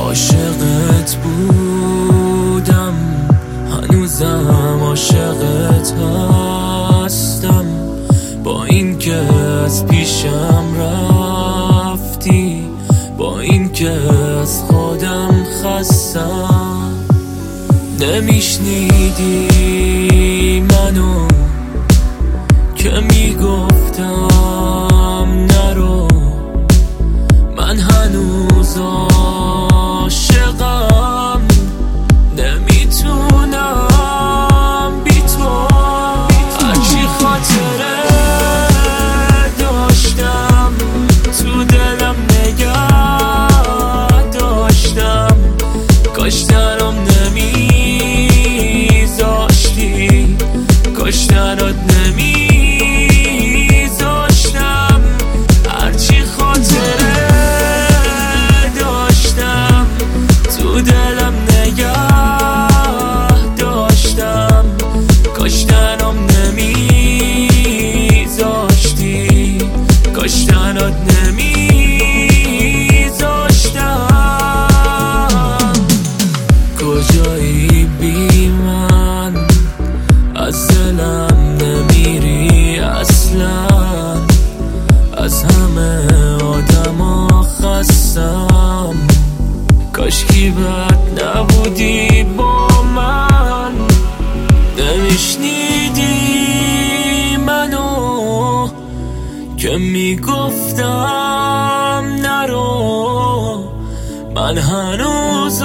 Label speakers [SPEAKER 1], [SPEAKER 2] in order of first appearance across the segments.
[SPEAKER 1] عاشقت بودم، هنوزم عاشقت هستم، با این که از پیشم رفتی، با این که از خودم خستم. نمیشنیدی منو که میگفتم نرو، من هنوز عاشقم، نمیتونم بی تو. هرچی خاطره داشتم تو دلم نگه داشتم، کاش تنم نمیذاشتی، کاش تنت نمیذاشتم. هرچی خاطره داشتم تو دلم نگه داشتم، کاش تنم نمیذاشتی، کاش تنت نمیذاشتم. کجایی بی من؟ از دلم نمیری اصلا، از همه آدما خستم، کاشکی بد نبودی با من. نمیشنیدی منو که میگفتم نرو، من هنوز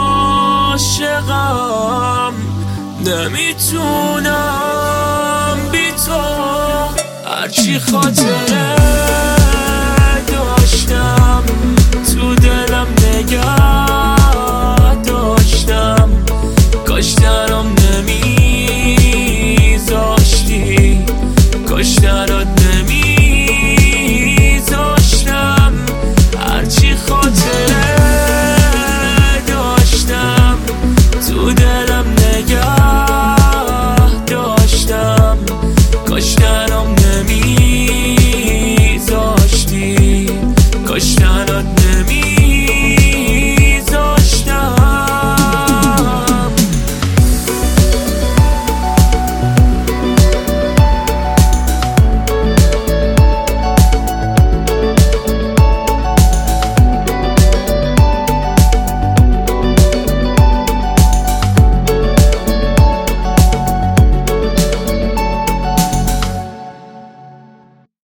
[SPEAKER 1] عاشقم، نمیتونم بی تو. هرچی خاطره